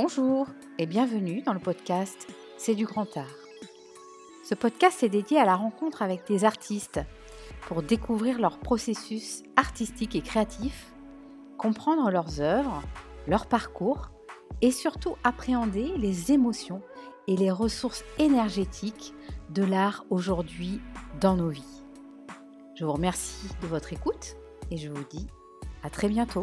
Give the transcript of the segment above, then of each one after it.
Bonjour et bienvenue dans le podcast C'est du grand art. Ce podcast est dédié à la rencontre avec des artistes pour découvrir leur processus artistique et créatif, comprendre leurs œuvres, leur parcours et surtout appréhender les émotions et les ressources énergétiques de l'art aujourd'hui dans nos vies. Je vous remercie de votre écoute et je vous dis à très bientôt.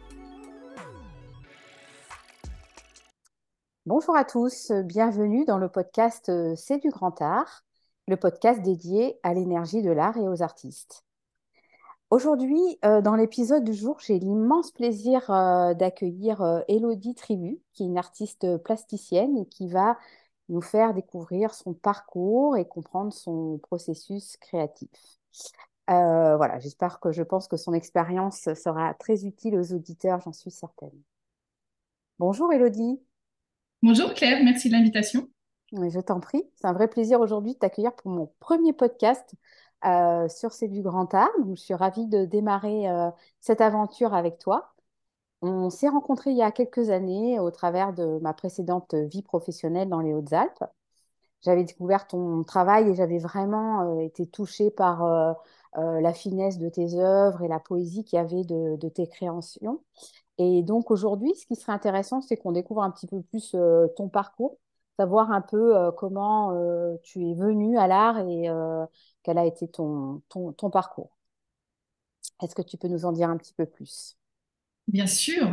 Bonjour à tous, bienvenue dans le podcast C'est du grand art, le podcast dédié à l'énergie de l'art et aux artistes. Aujourd'hui, dans l'épisode du jour, j'ai l'immense plaisir d'accueillir Élodie Tribu, qui est une artiste plasticienne et qui va nous faire découvrir son parcours et comprendre son processus créatif. Voilà, je pense que son expérience sera très utile aux auditeurs, j'en suis certaine. Bonjour Élodie. Bonjour Claire, merci de l'invitation. Oui, je t'en prie. C'est un vrai plaisir aujourd'hui de t'accueillir pour mon premier podcast sur C'est du grand art. Donc, je suis ravie de démarrer cette aventure avec toi. On s'est rencontrés il y a quelques années au travers de ma précédente vie professionnelle dans les Hautes-Alpes. J'avais découvert ton travail et j'avais vraiment été touchée par la finesse de tes œuvres et la poésie qu'il y avait de tes créations. Et donc aujourd'hui, ce qui serait intéressant, c'est qu'on découvre un petit peu plus ton parcours, savoir un peu comment tu es venu à l'art et quel a été ton parcours. Est-ce que tu peux nous en dire un petit peu plus? Bien sûr,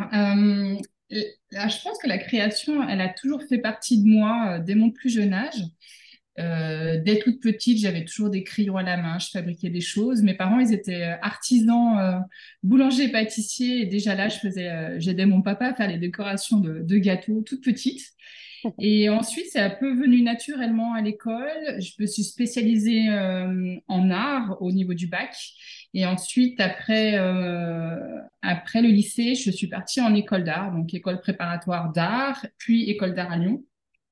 là, je pense que la création, elle a toujours fait partie de moi dès mon plus jeune âge. Dès toute petite, j'avais toujours des crayons à la main, je fabriquais des choses. Mes parents, ils étaient artisans, boulangers et pâtissiers. Et déjà là, j'aidais mon papa à faire les décorations de gâteaux toute petite. Et ensuite, c'est un peu venu naturellement à l'école. Je me suis spécialisée en art au niveau du bac. Et ensuite, après le lycée, je suis partie en école d'art, donc école préparatoire d'art, puis école d'art à Lyon.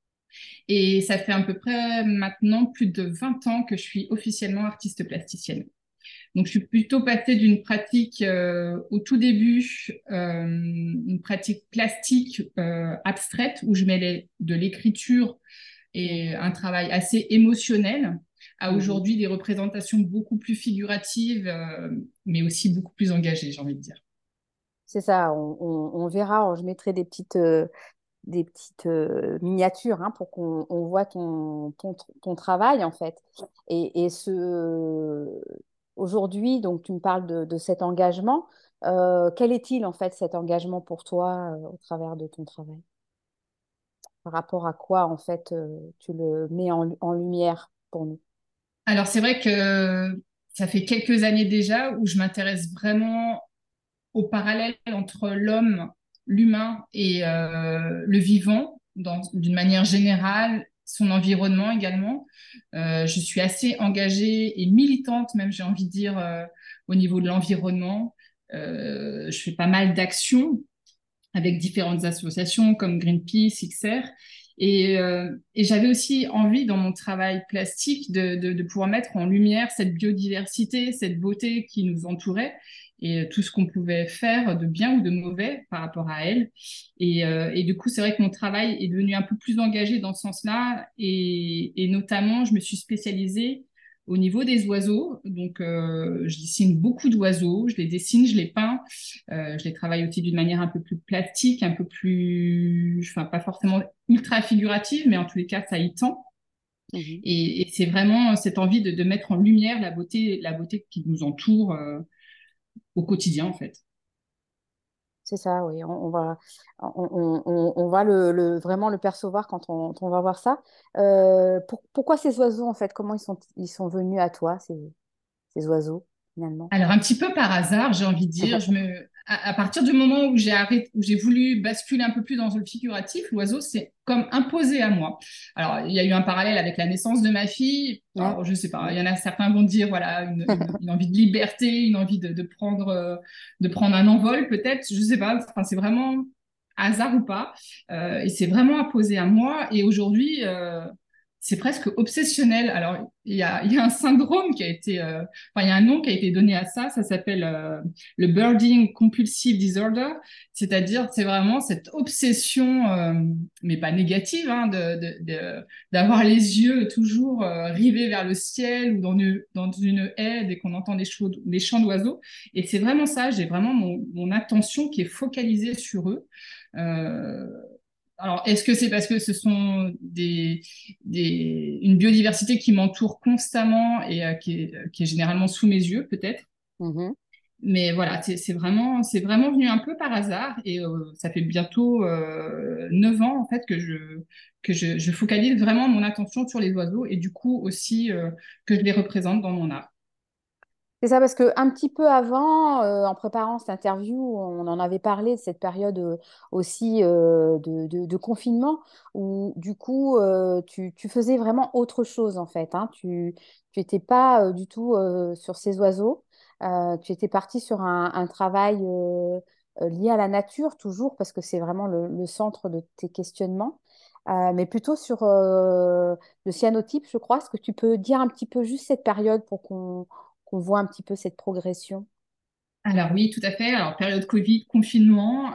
Et ça fait à peu près maintenant plus de 20 ans que je suis officiellement artiste plasticienne. Donc, je suis plutôt passée d'une pratique au tout début, une pratique plastique abstraite où je mêlais de l'écriture et un travail assez émotionnel à Mhm. aujourd'hui des représentations beaucoup plus figuratives, mais aussi beaucoup plus engagées, j'ai envie de dire. C'est ça, on verra. Je mettrai des petites miniatures pour qu'on voit ton travail en fait. Et aujourd'hui, donc tu me parles de cet engagement. Quel est-il en fait cet engagement pour toi au travers de ton travail? Par rapport à quoi en fait tu le mets en lumière pour nous? Alors, c'est vrai que ça fait quelques années déjà où je m'intéresse vraiment au parallèle entre l'homme, l'humain et le vivant, d'une manière générale, son environnement également. Je suis assez engagée et militante, même j'ai envie de dire, au niveau de l'environnement. Je fais pas mal d'actions avec différentes associations comme Greenpeace, XR. Et j'avais aussi envie dans mon travail plastique de pouvoir mettre en lumière cette biodiversité, cette beauté qui nous entourait et tout ce qu'on pouvait faire de bien ou de mauvais par rapport à elle. Et du coup, c'est vrai que mon travail est devenu un peu plus engagé dans ce sens-là. Et notamment, je me suis spécialisée au niveau des oiseaux. Donc, je dessine beaucoup d'oiseaux, je les dessine, je les peins. Je les travaille aussi d'une manière un peu plus plastique, un peu plus, enfin, pas forcément ultra figurative, mais en tous les cas, ça y tend. Mhm. Et c'est vraiment cette envie de mettre en lumière la beauté qui nous entoure au quotidien, en fait. C'est ça, oui. On va vraiment le percevoir quand on va voir ça. Pourquoi ces oiseaux, en fait? Comment ils sont venus à toi, ces oiseaux, finalement? Alors, un petit peu par hasard, j'ai envie de dire, à partir du moment où où j'ai voulu basculer un peu plus dans le figuratif, l'oiseau s'est comme imposé à moi. Alors, il y a eu un parallèle avec la naissance de ma fille. Ouais. Alors, je sais pas, il y en a certains vont dire, voilà, une envie de liberté, une envie de prendre un envol, peut-être, je sais pas. Enfin, c'est vraiment hasard ou pas. Et c'est vraiment imposé à moi. Et aujourd'hui, c'est presque obsessionnel. Alors, il y a un syndrome qui a été, enfin, il y a un nom qui a été donné à ça. Ça s'appelle le birding compulsive disorder. C'est-à-dire, c'est vraiment cette obsession, mais pas négative, hein, d'avoir les yeux toujours rivés vers le ciel ou dans une haie dès qu'on entend des chants d'oiseaux. Et c'est vraiment ça. J'ai vraiment mon attention qui est focalisée sur eux. Euh, alors, est-ce que c'est parce que ce sont une biodiversité qui m'entoure constamment et qui est généralement sous mes yeux, peut-être? Mhm. Mais voilà, c'est vraiment venu un peu par hasard et ça fait bientôt 9 ans en fait je focalise vraiment mon attention sur les oiseaux et du coup aussi que je les représente dans mon art. C'est ça, parce que un petit peu avant, en préparant cette interview, on en avait parlé de cette période aussi de confinement, où du coup, tu faisais vraiment autre chose en fait, hein. Tu étais pas du tout sur ces oiseaux. Tu étais parti sur un travail lié à la nature, toujours, parce que c'est vraiment le centre de tes questionnements. Mais plutôt sur le cyanotype, je crois. Est-ce que tu peux dire un petit peu juste cette période pour qu'on voit un petit peu cette progression? Alors oui, tout à fait. Alors période Covid, confinement,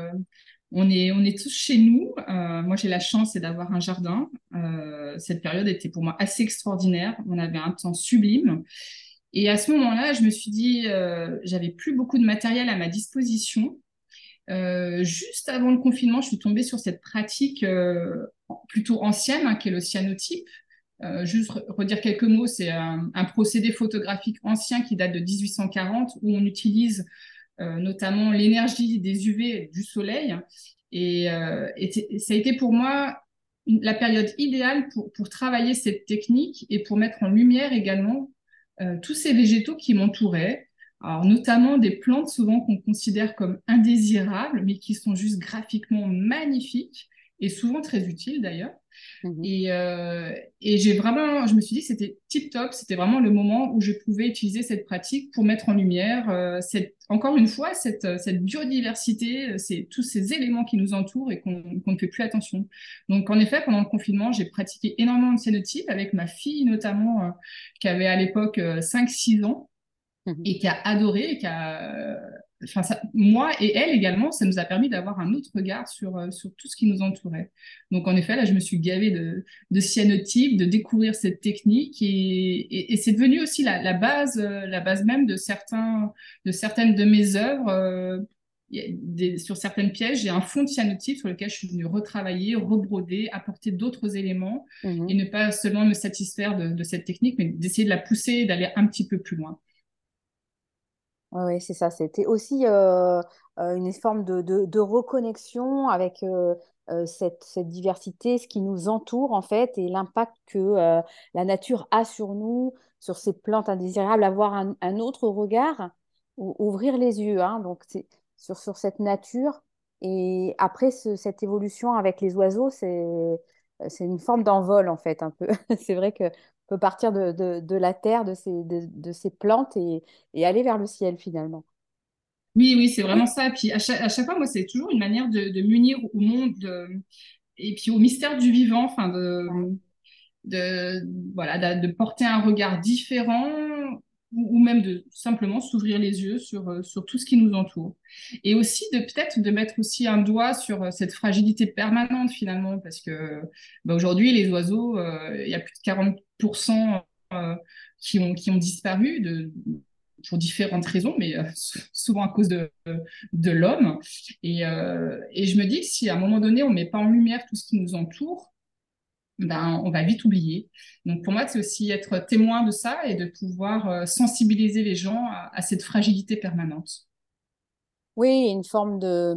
on est tous chez nous. Moi, j'ai la chance d'avoir un jardin. Cette période était pour moi assez extraordinaire. On avait un temps sublime. Et à ce moment-là, je me suis dit, j'avais plus beaucoup de matériel à ma disposition. Juste avant le confinement, je suis tombée sur cette pratique plutôt ancienne, hein, qui est le cyanotype. Juste redire quelques mots, c'est un procédé photographique ancien qui date de 1840 où on utilise notamment l'énergie des UV du soleil. Et ça a été pour moi la période idéale pour travailler cette technique et pour mettre en lumière également tous ces végétaux qui m'entouraient. Alors, notamment des plantes souvent qu'on considère comme indésirables, mais qui sont juste graphiquement magnifiques et souvent très utiles d'ailleurs. Mhm. Et j'ai vraiment, je me suis dit que c'était tip top, c'était vraiment le moment où je pouvais utiliser cette pratique pour mettre en lumière, encore une fois, cette biodiversité, tous ces éléments qui nous entourent et qu'on ne fait plus attention. Donc, en effet, pendant le confinement, j'ai pratiqué énormément de cyanotype avec ma fille notamment, qui avait à l'époque 5-6 ans Mhm. et qui a adoré, et qui a, enfin, moi et elle également, ça nous a permis d'avoir un autre regard sur tout ce qui nous entourait. Donc en effet, là, je me suis gavée de cyanotype, de découvrir cette technique et c'est devenu aussi la base même de certaines de mes œuvres. Sur certaines pièces, j'ai un fond de cyanotype sur lequel je suis venue retravailler, rebroder, apporter d'autres éléments et Mhm. ne pas seulement me satisfaire de cette technique, mais d'essayer de la pousser et d'aller un petit peu plus loin. Ouais, ouais, c'est ça. C'était aussi une forme de reconnexion avec cette diversité, ce qui nous entoure en fait, et l'impact que la nature a sur nous, sur ces plantes indésirables, avoir un autre regard, ouvrir les yeux, hein, donc c'est sur cette nature. Et après cette évolution avec les oiseaux, c'est une forme d'envol en fait, un peu. C'est vrai que on peut partir de la terre, de ces plantes et aller vers le ciel finalement. Oui, oui, c'est vraiment Oui. ça. Puis à chaque fois, moi, c'est toujours une manière de m'unir au monde et puis au mystère du vivant, enfin Ouais. de voilà, de porter un regard différent ou même de simplement s'ouvrir les yeux sur tout ce qui nous entoure. Et aussi de peut-être de mettre aussi un doigt sur cette fragilité permanente finalement, parce que bah, aujourd'hui, les oiseaux, il y a plus de 40% qui ont disparu pour différentes raisons, mais souvent à cause de l'homme. Et je me dis que si à un moment donné, on ne met pas en lumière tout ce qui nous entoure, ben, on va vite oublier. Donc pour moi, c'est aussi être témoin de ça et de pouvoir sensibiliser les gens à cette fragilité permanente. Oui, une forme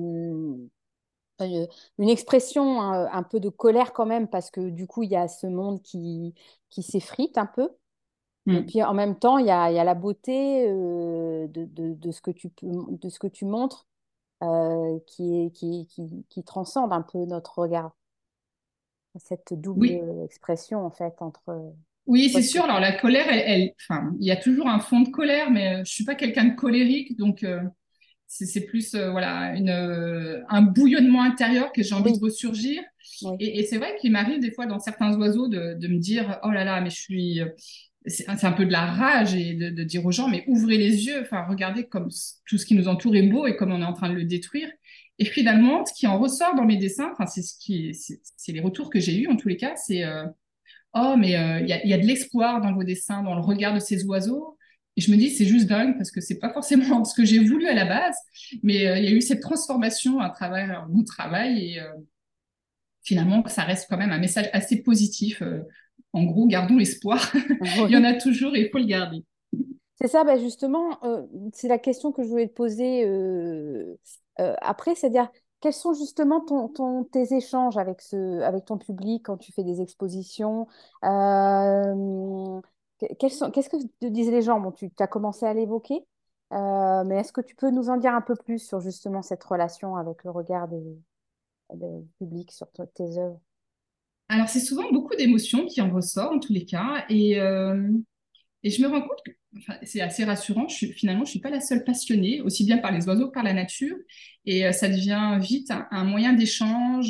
euh, une expression un peu de colère quand même, parce que du coup, il y a ce monde qui s'effrite un peu. Et Mm. puis en même temps, il y a la beauté de ce que de ce que tu montres qui transcende un peu notre regard. Cette double Oui, expression en fait oui, entre c'est ce que sûr. tu... Alors la colère, enfin, il y a toujours un fond de colère, mais je suis pas quelqu'un de colérique, donc c'est plus voilà un bouillonnement intérieur que j'ai envie de Oui, ressurgir. Oui. Et c'est vrai qu'il m'arrive des fois dans certains oiseaux de me dire, oh là là, mais je suis... C'est un peu de la rage et de dire aux gens, mais ouvrez les yeux, enfin, regardez comme tout ce qui nous entoure est beau et comme on est en train de le détruire. Et finalement, ce qui en ressort dans mes dessins, enfin, c'est les retours que j'ai eus en tous les cas, c'est oh, mais il y a de l'espoir dans vos dessins, dans le regard de ces oiseaux. Et je me dis, c'est juste dingue parce que c'est pas forcément ce que j'ai voulu à la base, mais il y a eu cette transformation à travers mon travail et finalement, ça reste quand même un message assez positif. En gros, gardons l'espoir. Il y en Oui. a toujours et il faut le garder. C'est ça, bah justement, c'est la question que je voulais te poser après, c'est-à-dire quels sont justement tes échanges avec avec ton public quand tu fais des expositions qu'est-ce que te disent les gens? Bon, tu as commencé à l'évoquer, mais est-ce que tu peux nous en dire un peu plus sur justement cette relation avec le regard du public sur tes œuvres? Alors, c'est souvent beaucoup d'émotions qui en ressortent en tous les cas. Et je me rends compte que enfin, c'est assez rassurant. Finalement, je ne suis pas la seule passionnée, aussi bien par les oiseaux que par la nature. Et ça devient vite un moyen d'échange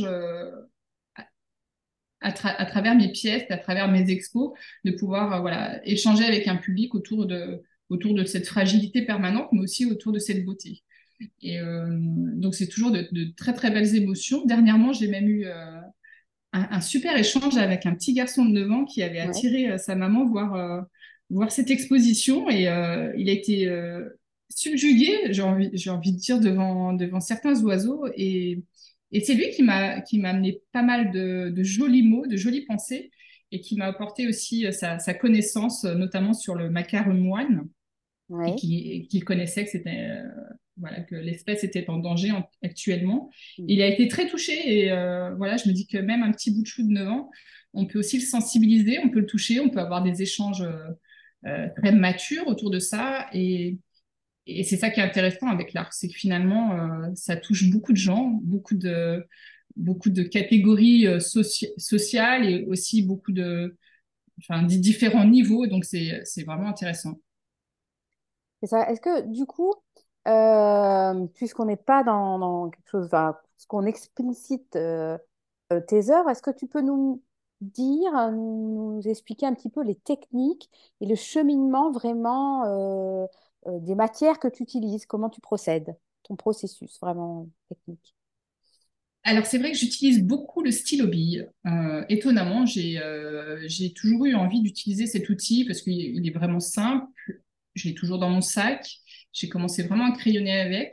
à travers mes pièces, à travers mes expos, de pouvoir voilà, échanger avec un public autour de cette fragilité permanente, mais aussi autour de cette beauté. Et donc, c'est toujours de très, très belles émotions. Dernièrement, j'ai même eu un super échange avec un petit garçon de 9 ans qui avait Ouais. attiré sa maman voir cette exposition et il a été subjugué, j'ai envie de dire, devant certains oiseaux et c'est lui qui m'a amené pas mal de jolis mots, de jolies pensées et qui m'a apporté aussi sa connaissance, notamment sur le macaque moine et Ouais. qu'il connaissait que c'était voilà que l'espèce était en danger actuellement. Mm. Il a été très touché et voilà, je me dis que même un petit bout de chou de 9 ans, on peut aussi le sensibiliser, on peut le toucher, on peut avoir des échanges très matures autour de ça et c'est ça qui est intéressant avec l'art, c'est que finalement ça touche beaucoup de gens, beaucoup de catégories sociales et aussi beaucoup de enfin, différents niveaux, donc c'est vraiment intéressant. C'est ça. Est-ce que du coup, puisqu'on n'est pas dans quelque chose, enfin, ce qu'on explicite tes œuvres, est-ce que tu peux nous dire, nous expliquer un petit peu les techniques et le cheminement vraiment des matières que tu utilises, comment tu procèdes, ton processus vraiment technique. Alors, c'est vrai que j'utilise beaucoup le stylo bille. Étonnamment, j'ai toujours eu envie d'utiliser cet outil parce qu'il est vraiment simple. Je l'ai toujours dans mon sac. J'ai commencé vraiment à crayonner avec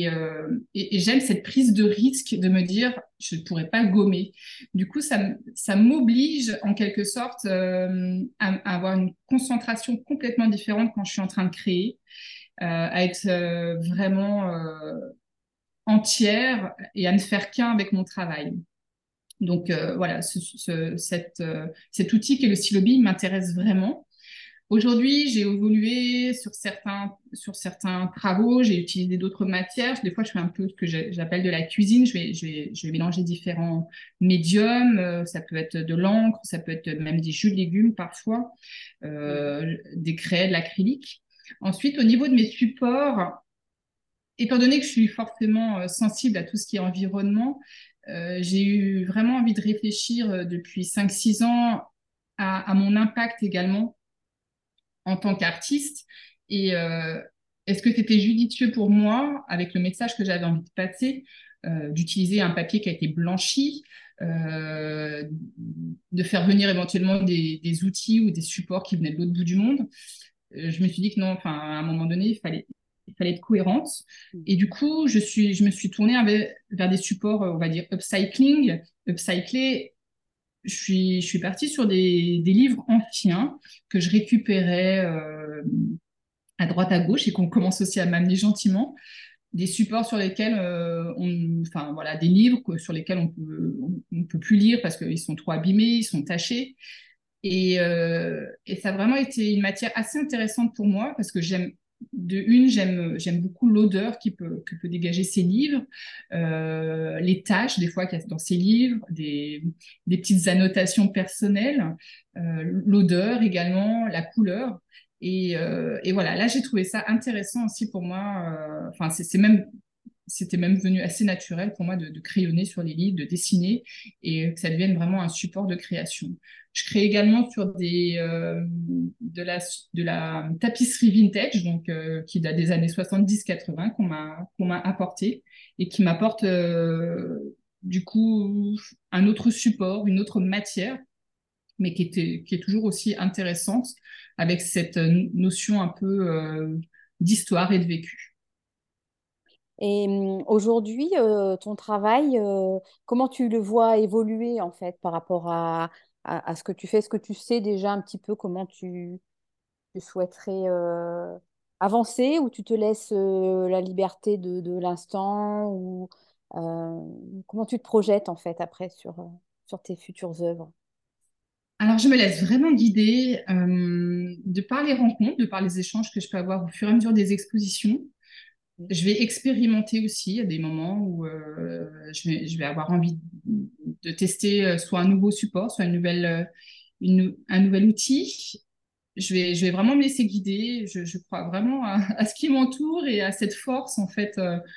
et j'aime cette prise de risque de me dire je ne pourrais pas gommer. Du coup, ça m'oblige en quelque sorte à avoir une concentration complètement différente quand je suis en train de créer, à être vraiment entière et à ne faire qu'un avec mon travail. Donc voilà, cet outil qui est le stylo bille m'intéresse vraiment. Aujourd'hui, j'ai évolué sur certains travaux, j'ai utilisé d'autres matières. Des fois, je fais un peu ce que j'appelle de la cuisine. Je vais mélanger différents médiums. Ça peut être de l'encre, ça peut être même des jus de légumes parfois, Mhm. des craies, de l'acrylique. Ensuite, au niveau de mes supports, étant donné que je suis forcément sensible à tout ce qui est environnement, j'ai eu vraiment envie de réfléchir depuis 5 6 ans à mon impact également en tant qu'artiste. Et est-ce que c'était judicieux pour moi, avec le message que j'avais envie de passer, d'utiliser un papier qui a été blanchi, euh, de faire venir éventuellement des outils ou des supports qui venaient de l'autre bout du monde? Je me suis dit que non, enfin, à un moment donné, il fallait être cohérente. Et du coup, je me suis tournée vers des supports, on va dire, upcycling, upcyclés. Je suis partie sur des livres anciens que je récupérais à droite à gauche et qu'on commence aussi à m'amener gentiment. Des supports sur lesquels enfin voilà, des livres sur lesquels on peut plus lire parce qu'ils sont trop abîmés, ils sont tachés. Et ça a vraiment été une matière assez intéressante pour moi parce que j'aime beaucoup l'odeur que peut dégager ces livres, les tâches des fois qu'il y a dans ces livres, des petites annotations personnelles, l'odeur également, la couleur. Et voilà, là j'ai trouvé ça intéressant aussi pour moi. Enfin, c'est même c'était même devenu assez naturel pour moi de crayonner sur les livres, de dessiner et que ça devienne vraiment un support de création. Je crée également sur de la tapisserie vintage, donc qui date des années 70-80 qu'on m'a apporté et qui m'apporte du coup un autre support, une autre matière, mais qui est toujours aussi intéressante avec cette notion un peu d'histoire et de vécu. Et aujourd'hui, ton travail, comment tu le vois évoluer en fait par rapport à ce que tu fais? Est-ce que tu sais déjà un petit peu comment tu souhaiterais avancer ou tu te laisses la liberté de l'instant ou euh, comment tu te projettes en fait après sur tes futures œuvres? Alors, je me laisse vraiment guider de par les rencontres, de par les échanges que je peux avoir au fur et à mesure des expositions. Oui. Je vais expérimenter aussi à des moments où je vais avoir envie de tester soit un nouveau support, soit un nouvel outil. Je vais vraiment me laisser guider. Je crois vraiment à ce qui m'entoure et à cette force en fait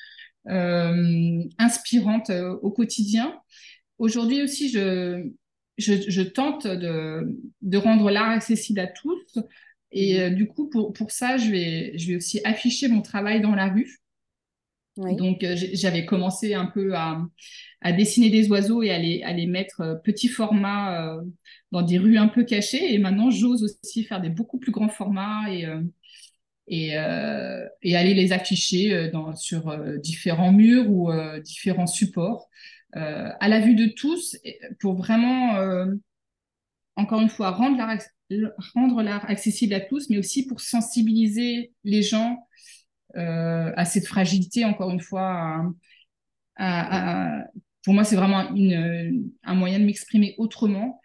inspirante au quotidien. Aujourd'hui aussi, je tente de rendre l'art accessible à tous. Et Mhm. du coup, pour ça, je vais aussi afficher mon travail dans la rue. Oui. Donc, j'avais commencé un peu à dessiner des oiseaux et à les mettre petit format dans des rues un peu cachées. Et maintenant, j'ose aussi faire des beaucoup plus grands formats et aller les afficher sur différents murs ou différents supports à la vue de tous pour vraiment, encore une fois, rendre l'art accessible à tous, mais aussi pour sensibiliser les gens à cette fragilité, encore une fois. Pour moi, c'est vraiment un moyen de m'exprimer autrement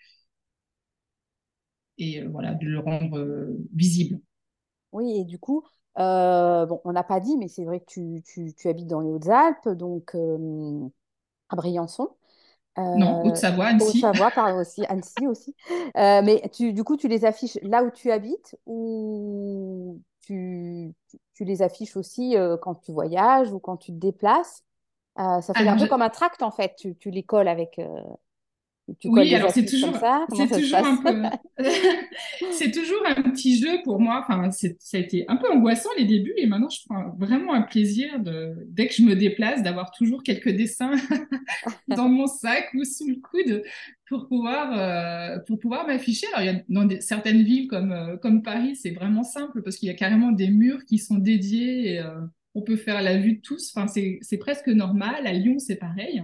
et voilà, de le rendre visible. Oui, et du coup, bon, on n'a pas dit, mais c'est vrai que tu habites dans les Hautes-Alpes, donc à Briançon. Non, Euh, Haute-Savoie, Annecy. Haute-Savoie, par aussi, Annecy aussi. Mais du coup, tu les affiches là où tu habites ou tu les affiches aussi quand tu voyages ou quand tu te déplaces? Ça fait un Alors, peu comme un tract en fait. Tu les colles tu colles oui, des alors affiches comme ça. Comment c'est ça se toujours un passe? peu, c'est toujours un petit jeu pour moi. Enfin, ça a été un peu angoissant les débuts et maintenant je prends vraiment un plaisir dès que je me déplace, d'avoir toujours quelques dessins dans mon sac ou sous le coude pour pouvoir m'afficher. Alors, il y a dans certaines villes comme Paris, c'est vraiment simple parce qu'il y a carrément des murs qui sont dédiés et on peut faire la vue de tous. Enfin, c'est presque normal. À Lyon, c'est pareil.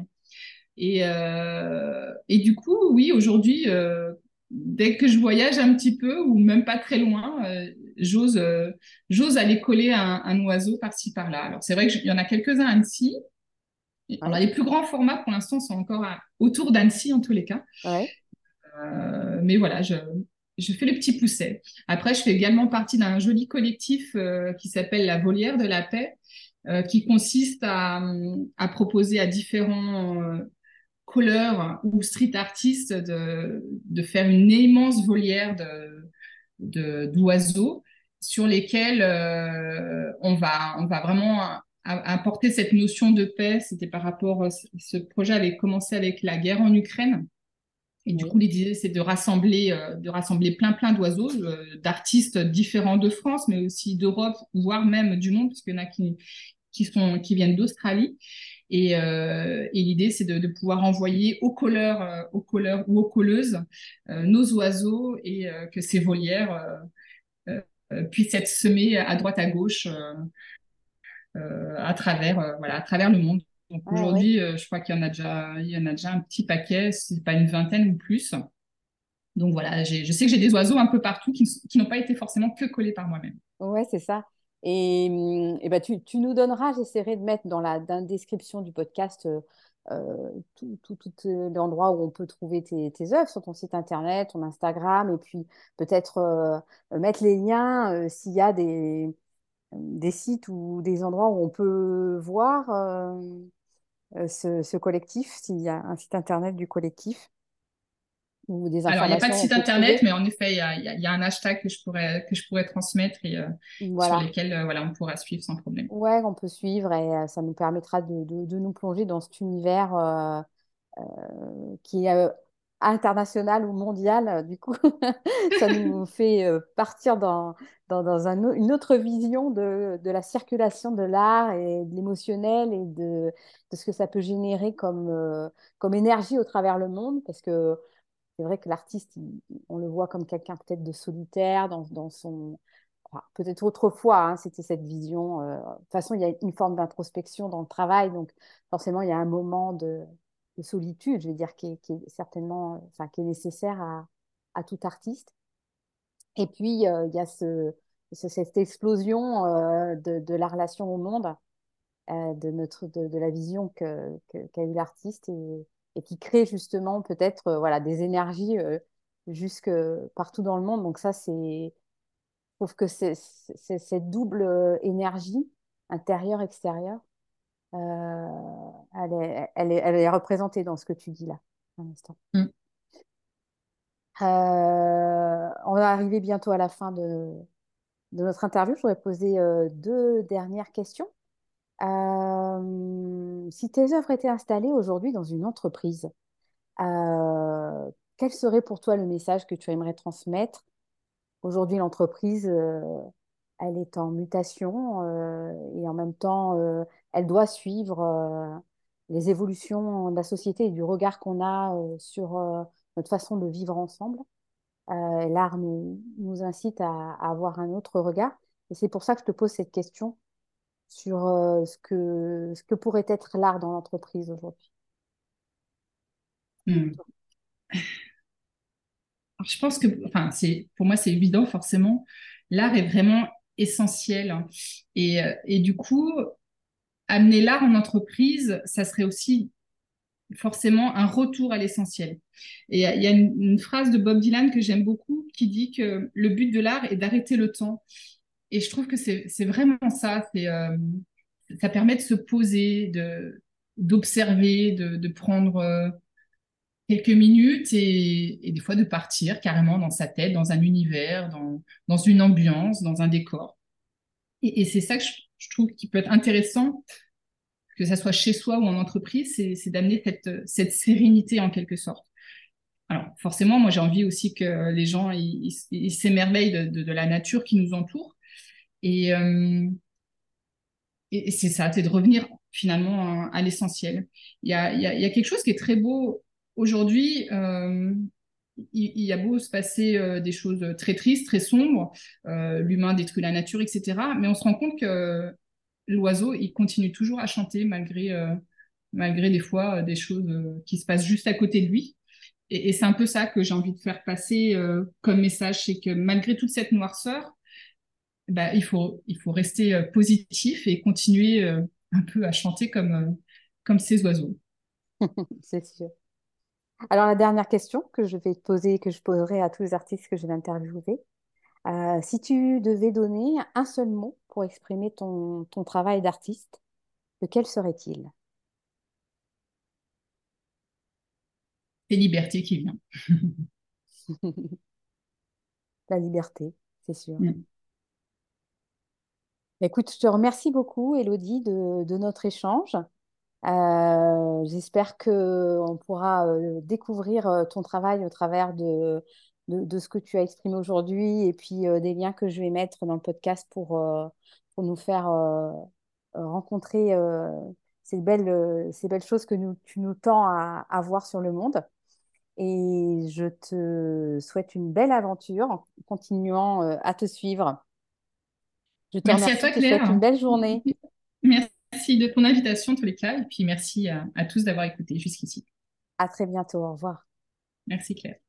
Et du coup, oui, aujourd'hui, dès que je voyage un petit peu ou même pas très loin, j'ose aller coller un oiseau par-ci par-là. Alors c'est vrai qu'il y en a quelques-uns à Annecy. Alors Oui, les plus grands formats pour l'instant sont encore autour d'Annecy en tous les cas. oui, Mais voilà, je fais le petit pousset. Après, je fais également partie d'un joli collectif qui s'appelle la Volière de la Paix, qui consiste à proposer à différents colleurs ou street artistes de faire une immense volière d'oiseaux sur lesquels on va vraiment apporter cette notion de paix. C'était par rapport, ce projet avait commencé avec la guerre en Ukraine. Et du oui. coup, l'idée, c'est de rassembler plein d'oiseaux, d'artistes différents de France, mais aussi d'Europe, voire même du monde, parce qu'il y en a qui viennent d'Australie. Et l'idée, c'est de pouvoir envoyer aux colleurs ou aux colleuses nos oiseaux et que ces volières puissent être semées à droite à gauche à travers le monde. Donc Ah, ouais. aujourd'hui, je crois il y en a déjà un petit paquet, c'est pas une vingtaine ou plus. Donc voilà, je sais que j'ai des oiseaux un peu partout qui n'ont pas été forcément que collés par moi-même. Ouais, c'est ça. Et ben tu nous donneras, j'essaierai de mettre dans la description du podcast l'endroit où on peut trouver tes œuvres sur ton site internet, ton Instagram, et puis peut-être mettre les liens s'il y a des sites ou des endroits où on peut voir ce collectif, s'il y a un site internet du collectif. ou des Alors, il n'y a pas de informations qu'on site peut internet, trouver. mais en effet, il y a un hashtag que je pourrais transmettre et sur Voilà. lesquels voilà, on pourra suivre sans problème. Ouais, on peut suivre et ça nous permettra de nous plonger dans cet univers qui est international ou mondial. Du coup, ça nous fait partir dans une autre vision de la circulation de l'art et de l'émotionnel et de ce que ça peut générer comme énergie au travers le monde. Parce que c'est vrai que l'artiste, on le voit comme quelqu'un peut-être de solitaire dans son... enfin, peut-être autrefois, hein, c'était cette vision. De toute façon, il y a une forme d'introspection dans le travail, donc forcément, il y a un moment de solitude, je veux dire, qui est certainement, enfin, qui est nécessaire à tout artiste. Et puis, il y a cette explosion de la relation au monde, de la vision qu'a eu l'artiste et qui crée justement peut-être voilà, des énergies jusque partout dans le monde. Donc ça, je trouve que c'est cette double énergie intérieure-extérieure, elle est représentée dans ce que tu dis là, à l'instant. Mm. On va arriver bientôt à la fin de notre interview. Je voudrais poser deux dernières questions. Si tes œuvres étaient installées aujourd'hui dans une entreprise, quel serait pour toi le message que tu aimerais transmettre? Aujourd'hui, l'entreprise, elle est en mutation et en même temps, elle doit suivre les évolutions de la société et du regard qu'on a sur notre façon de vivre ensemble. L'art nous incite à avoir un autre regard. Et c'est pour ça que je te pose cette question sur ce que pourrait être l'art dans l'entreprise aujourd'hui. Mm. Alors, je pense que, enfin, pour moi, c'est évident, forcément. L'art est vraiment essentiel, hein. Et du coup, amener l'art en entreprise, ça serait aussi forcément un retour à l'essentiel. Et il y a une phrase de Bob Dylan que j'aime beaucoup qui dit que le but de l'art est d'arrêter le temps. Et je trouve que c'est vraiment ça. Ça permet de se poser, d'observer, de prendre quelques minutes et des fois de partir carrément dans sa tête, dans un univers, dans une ambiance, dans un décor. Et c'est ça que je trouve qui peut être intéressant, que ça soit chez soi ou en entreprise, c'est d'amener cette sérénité en quelque sorte. Alors forcément, moi j'ai envie aussi que les gens ils s'émerveillent de la nature qui nous entoure. Et, euh, et c'est ça, c'est de revenir finalement à l'essentiel. Il y a quelque chose qui est très beau aujourd'hui. Il y a beau se passer des choses très tristes, très sombres, l'humain détruit la nature, etc. Mais on se rend compte que l'oiseau, il continue toujours à chanter malgré des fois des choses qui se passent juste à côté de lui. Et c'est un peu ça que j'ai envie de faire passer comme message, c'est que malgré toute cette noirceur, bah, il faut rester positif et continuer un peu à chanter comme ces oiseaux. C'est sûr. Alors, la dernière question que je vais te poser, que je poserai à tous les artistes que je vais interviewer, si tu devais donner un seul mot pour exprimer ton travail d'artiste, lequel serait-il? C'est liberté qui vient. La liberté, c'est sûr. Mm. Écoute, je te remercie beaucoup, Elodie, de notre échange. J'espère que on pourra découvrir ton travail au travers de ce que tu as exprimé aujourd'hui et puis des liens que je vais mettre dans le podcast pour nous faire rencontrer ces belles choses que tu nous tends à voir sur le monde. Et je te souhaite une belle aventure en continuant à te suivre. Je te Merci à remercie, toi, te souhaite une Claire. belle journée. Merci de ton invitation, en tous les cas. Et puis merci à tous d'avoir écouté jusqu'ici. À très bientôt. Au revoir. Merci, Claire.